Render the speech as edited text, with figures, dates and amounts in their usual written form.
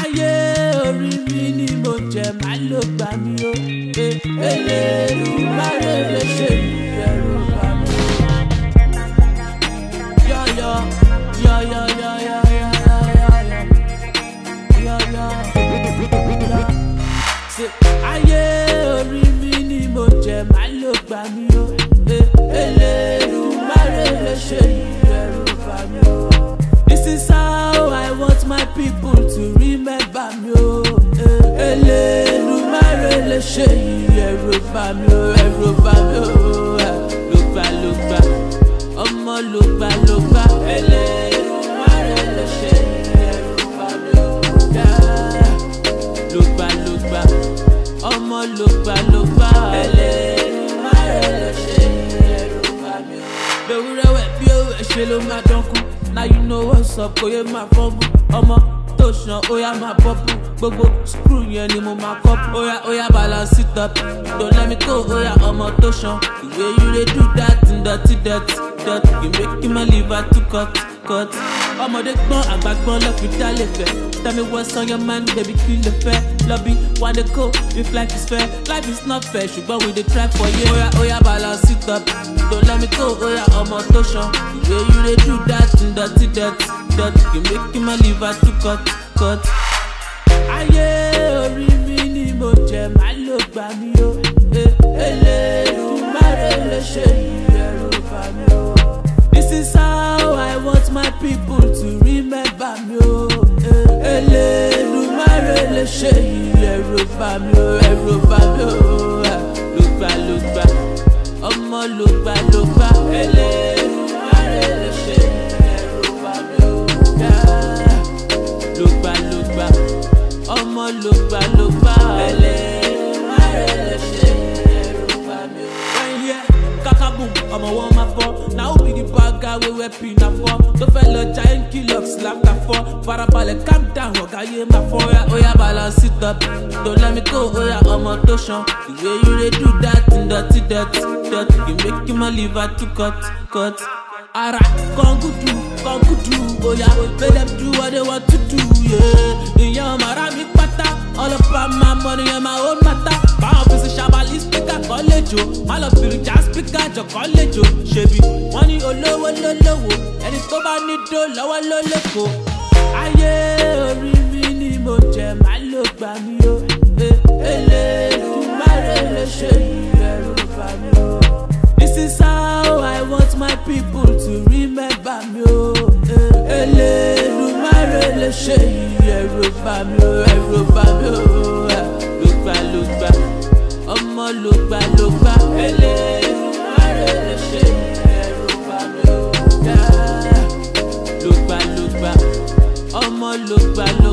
ayé orí mi ni mo jẹ má ló gbà mí o. Elédùmarè lè ṣe ìbẹ̀rù bá mi. Yọ̀yọ̀ ayé orí mi ni mo jẹ má ló gbà mí o. Elédùmarè lè ṣe ìbẹ̀rù bá mi o. This is how I want my people to remember me o. Elédùmarè lè ṣe ìbẹ̀rù bá mi o. Ẹ̀rù bá mi o. Lùgbà ọmọ lùgbà. Elédùmarè lè ṣe ìbẹ̀rù bá mi o. Lùgbà ọmọ lùgbà. Elédùmarè lè ṣe ìbẹ̀rù bá mi o. Bẹ̀wúrẹ́wẹ̀ bí owó ẹ̀ṣẹ̀ ló máa dánkù. Now you know what's up, kò yẹ máa fọ́nbù. Ọmọ tó ṣan óyá máa bọ́pù. Gbogbo screw yẹn ni mo máa kọ́pù. Óyá balance it up. Don't let me go, óyá ọmọ tó ṣan. The way you dey do that dirty. You make my liver to cut. Ọmọdé gbọ́n àgbà gbọ́n lọ́fi dá lè fẹ́. Tell me what's on your mind, baby, kí ló fẹ́. Lobby, wanna go, if life is fair. Life is not fair, ṣùgbọ́n we dey try for you. Óyá balance it up. Don't let me go, óyá ọmọ tó ṣan. The way you dey do that dirty. You make my liver to cut. Ayé orí mi ni mo jẹ má ló gbà mí o. Elédùmarè lè ṣe ìbẹ̀rù bá mi o. This is how I want my people to remember me o. Elédùmarè lè ṣe ìbẹ̀rù bá mi o. Ẹ̀rù bá mi o. Lùgbà ọmọ lùgbà. Elédùmarè lè ṣe ìbẹ̀rù bá mi o. Lùgbà ọmọ lùgbà. Elédùmarè lè ṣe ìbẹ̀rù bá mi o. When you hear kakabum, ọmọ wọn máa fọ́. Na who be the bad guy wey wear pinafore? Tó fẹ́ lọ giant kill up slap na fọ́. Farabalẹ̀ calm down, ọ̀gá yé máa fọ́. Óyá balance it up. Don't let me go, óyá ọmọ tó ṣan. The way you dey do that dirty. You make my liver to cut. Ara kan gudu, óyá make them do what they want to do, yeah. Ìyẹn ọmọ ara mi pátá, all of my money and my own matter. Báwọn fi ṣe ṣàbálí speaker kan lẹ́jọ́, má lọ fìrì já speaker jọ kan lẹ́jọ́. Ṣebí wọ́n ní olówó lólówó, ẹni tó bá ní dó lọ́wọ́ ló lẹ́kọ̀ọ́. Ayé orí mi ni mo jẹ má ló gbà mí o. Elédùmarè lè ṣe ìbẹ̀rù bá mi o. This is how I want my people to remember me o. Elédùmarè lè ṣe ìbẹ̀rù bá mi o. Ẹ̀rù bá mi o. Lùgbà ọmọ lùgbà. Elédùmarè lè ṣe ìbẹ̀rù bá mi o. Lùgbà ọmọ lùgbà.